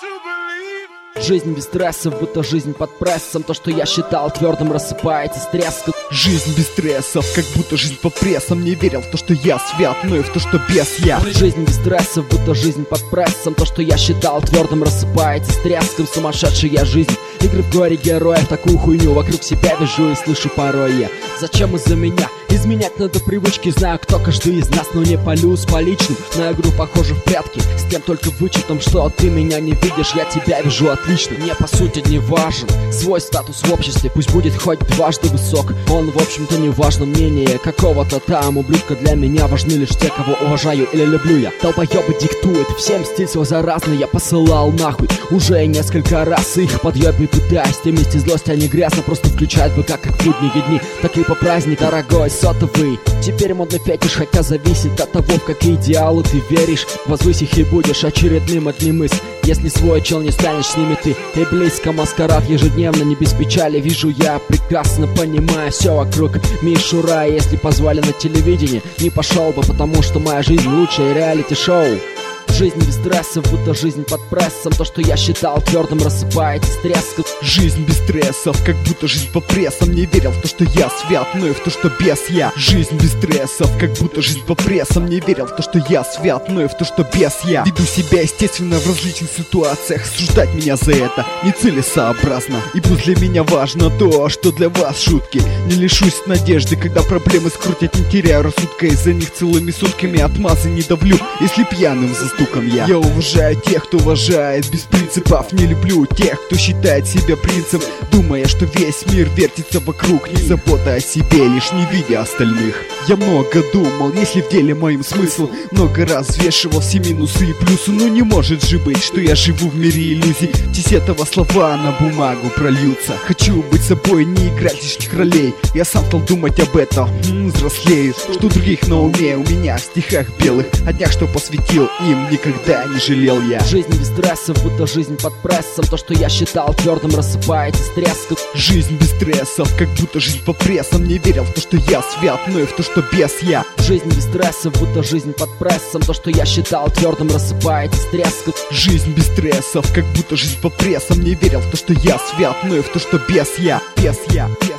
Жизнь без стрессов, будто жизнь под прессом. То, что я считал твердым, рассыпается с треском. Жизнь без стрессов, как будто жизнь под прессом. Не верил в то, что я свят, но и в то, что бес я. Жизнь без стрессов, будто жизнь под прессом. То, что я считал твердым, рассыпается с треском. Сумасшедшая жизнь, игры в горе героев. Такую хуйню вокруг себя вижу и слышу порой я. Зачем из-за меня? Изменять надо привычки. Знаю, кто каждый из нас, но не полю с поличным. На игру похоже в прятки, с тем только вычетом, что ты меня не видишь, я тебя вижу отлично. Мне по сути не важен свой статус в обществе, пусть будет хоть дважды высок. Он в общем-то не важно, мнение какого-то там ублюдка. Для меня важны лишь те, кого уважаю или люблю я. Долбоёбы диктуют, всем стиль свой заразный. Я посылал нахуй уже несколько раз их подъёбы, пытаясь вместе злость, а не грязно. Просто включать бы как в будние дни, так и по праздник. Дорогой сотовый, теперь модный фетиш, хотя зависит от того, в какие идеалы ты веришь. Возвысь их и будешь очередным одним из. Если свой чел не станешь, с ними ты и близко. Маскарад ежедневно, не без печали. Вижу я, прекрасно понимаю все вокруг. Мишура, если позвали на телевидении, не пошел бы, потому что моя жизнь лучшее реалити-шоу. Жизнь без стрессов, будто жизнь под прессом. То, что я считал твердым, рассыпается с треском. Жизнь без стрессов, как будто жизнь под прессом. Не верил в то, что я свят, но и в то, что бес я. Жизнь без стрессов, как будто жизнь под прессом. Не верил в то, что я свят, но и в то, что бес я. Веду себя естественно в различных ситуациях. Осуждать меня за это нецелесообразно. Ибо для меня важно то, что для вас шутки. Не лишусь надежды, когда проблемы скрутят, не теряю рассудка. Из-за них целыми сутками отмазы не давлю, если пьяным застукан я. Я уважаю тех, кто уважает без принципов. Не люблю тех, кто считает себя принцем, думая, что весь мир вертится вокруг них, забота о себе, лишь не видя остальных. Я много думал, если в деле моим смысл. Много раз взвешивал все минусы и плюсы. Но не может же быть, что я живу в мире иллюзий. Часть этого слова на бумагу прольются. Хочу быть собой, не играть лишних ролей. Я сам стал думать об этом, взрослею. Что других на уме, у меня в стихах белых, о днях, что посвятил им, никогда не жалел я. Жизнь без стрессов, будто жизнь под прессом. То, что я считал твердым, рассыпается с треском. Жизнь без стрессов, как будто жизнь под прессом. Не верил в то, что я свят, но и в то, что бес я. Жизнь без стрессов, будто жизнь под прессом. То, что я считал твердым, рассыпается с треском. Жизнь без стрессов, как будто жизнь под прессом. Не верил в то, что я свят, но и в то, что бес я. Бес я.